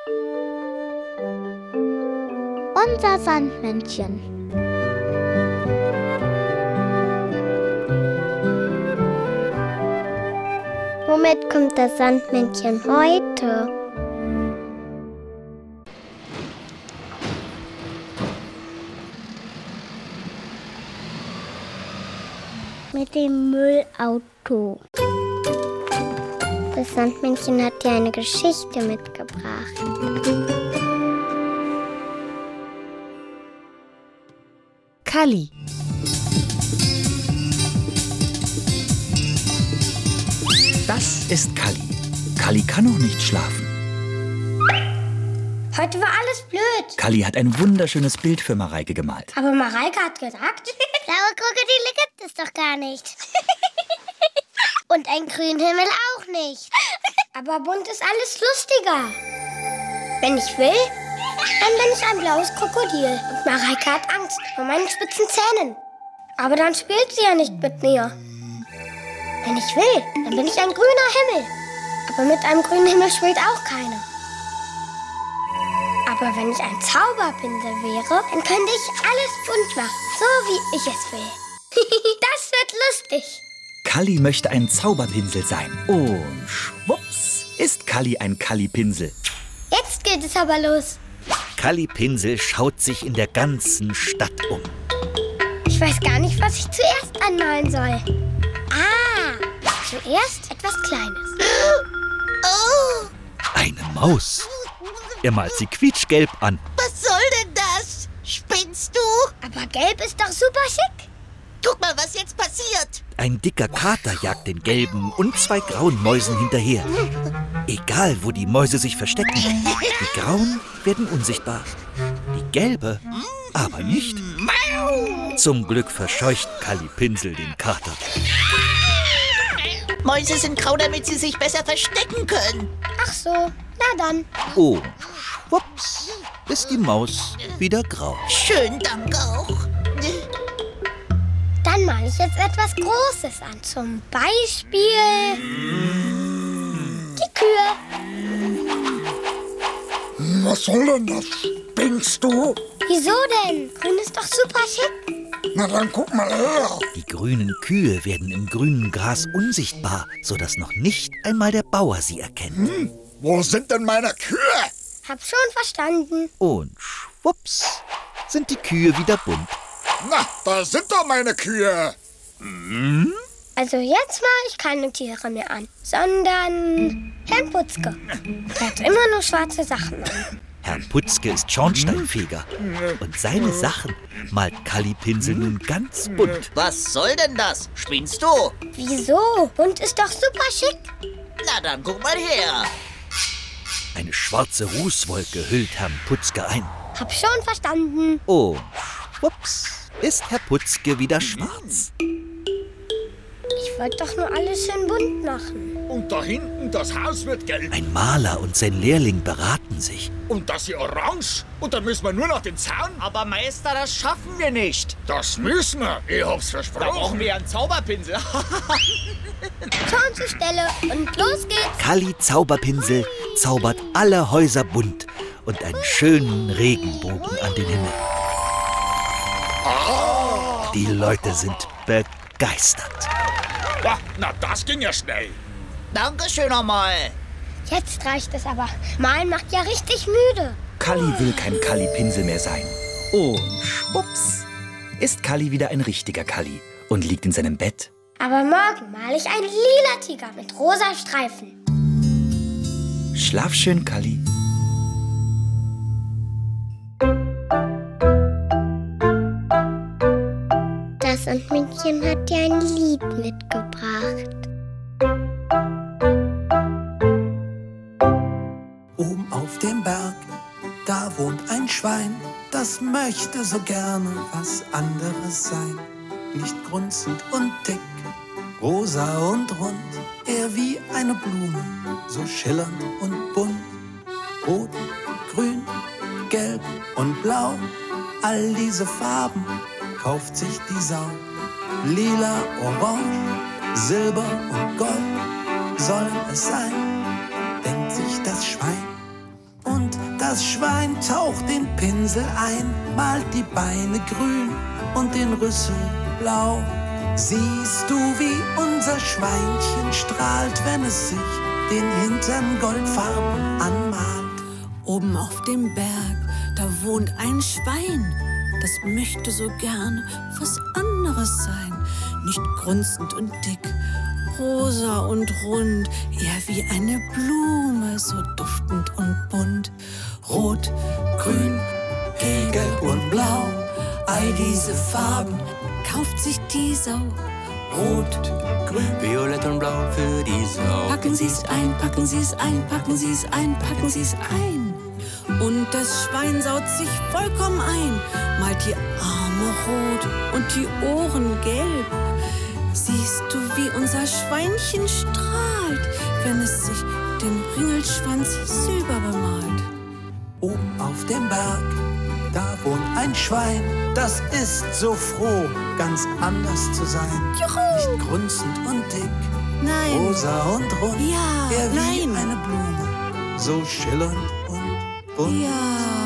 Unser Sandmännchen. Womit kommt das Sandmännchen heute? Mit dem Müllauto. Das Sandmännchen hat dir eine Geschichte mitgebracht. Kalli. Das ist Kalli. Kalli kann noch nicht schlafen. Heute war alles blöd. Kalli hat ein wunderschönes Bild für Mareike gemalt. Aber Mareike hat gesagt, blaue Krokodile gibt es doch gar nicht. Und einen grünen Himmel auch nicht. Aber bunt ist alles lustiger. Wenn ich will, dann bin ich ein blaues Krokodil. Und Mareike hat Angst vor meinen spitzen Zähnen. Aber dann spielt sie ja nicht mit mir. Wenn ich will, dann bin ich ein grüner Himmel. Aber mit einem grünen Himmel spielt auch keiner. Aber wenn ich ein Zauberpinsel wäre, dann könnte ich alles bunt machen, so wie ich es will. Das wird lustig. Kalli möchte ein Zauberpinsel sein. Und schwupps ist Kalli ein Kalli-Pinsel. Jetzt geht es aber los. Kalli Pinsel schaut sich in der ganzen Stadt um. Ich weiß gar nicht, was ich zuerst anmalen soll. Zuerst etwas Kleines. Oh, Eine Maus. Er malt sie quietschgelb an. was soll denn das? Spinnst du? Aber gelb ist doch super schick. Guck mal, was jetzt passiert. Ein dicker Kater jagt den gelben und 2 grauen Mäusen hinterher. Egal, wo die Mäuse sich verstecken, die grauen werden unsichtbar. Die gelbe aber nicht. Zum Glück verscheucht Kalli Pinsel den Kater. Mäuse sind grau, damit sie sich besser verstecken können. Ach so, na dann. Oh, schwupps, ist die Maus wieder grau. Schön, danke auch. Dann male ich jetzt etwas Großes an. Zum Beispiel die Kühe. Was soll denn das? Spinnst du? Wieso denn? Grün ist doch super schick. Na dann guck mal her. Die grünen Kühe werden im grünen Gras unsichtbar, sodass noch nicht einmal der Bauer sie erkennt. Wo sind denn meine Kühe? Hab schon verstanden. Und schwupps sind die Kühe wieder bunt. Na, da sind doch meine Kühe. Also jetzt male ich keine Tiere mehr an, sondern Herrn Putzke. Er hat immer nur schwarze Sachen an. Herr Putzke ist Schornsteinfeger und seine Sachen malt Kalli Pinsel nun ganz bunt. Was soll denn das? Spinnst du? Wieso? Bunt ist doch super schick. Na dann guck mal her. Eine schwarze Rußwolke hüllt Herrn Putzke ein. Hab schon verstanden. Und schwupps ist Herr Putzke wieder schwarz. Ich wollte doch nur alles schön bunt machen. Und da hinten, das Haus wird gelb. Ein Maler und sein Lehrling beraten sich. Und das hier orange. Und dann müssen wir nur noch den Zaun. Aber Meister, das schaffen wir nicht. Das müssen wir. Ich hab's Da brauchen versprochen. wir einen Zauberpinsel. Schon zur Stelle und los geht's. Kalli Zauberpinsel zaubert alle Häuser bunt und einen schönen Regenbogen an den Himmel. Die Leute sind begeistert. Na, das ging ja schnell. Dankeschön nochmal. Jetzt reicht es aber. Malen macht ja richtig müde. Kalli will kein Kalli-Pinsel mehr sein. Und schwupps ist Kalli wieder ein richtiger Kalli und liegt in seinem Bett. Aber morgen male ich einen lila Tiger mit rosa Streifen. Schlaf schön, Kalli. Das Sandmännchen hat dir ein Lied mitgebracht. Oben auf dem Berg, da wohnt ein Schwein, das möchte so gerne was anderes sein. Nicht grunzend und dick, rosa und rund, eher wie eine Blume, so schillernd und bunt. Rot, grün, gelb und blau, all diese Farben kauft sich die Sau. Lila, orange, silber und gold sollen es sein, denkt sich das Schwein. Und Das Schwein taucht den Pinsel ein, malt die Beine grün und den Rüssel blau. Siehst du, wie unser Schweinchen strahlt, wenn es sich den Hintern goldfarben anmalt? Oben auf dem Berg, da wohnt ein Schwein, das möchte so gern was anderes sein. Nicht grunzend und dick, rosa und rund, eher wie eine Blume, so duftend und bunt. Rot, grün, gelb und blau, all diese Farben kauft sich die Sau. Rot, grün, violett und blau für die Sau. Packen Sie's ein, packen Sie's ein, packen Sie's ein, packen Sie's ein. Und das Schwein saut sich vollkommen ein, malt die Arme rot und die Ohren gelb. Siehst du, wie unser Schweinchen strahlt, wenn es sich den Ringelschwanz silber bemalt? Oben auf dem Berg, da wohnt ein Schwein, das ist so froh, ganz anders zu sein. Juhu! Nicht grunzend und dick, Nein. rosa und rund, Ja, eher wie nein. eine Blume, so schillernd und bunt. Ja.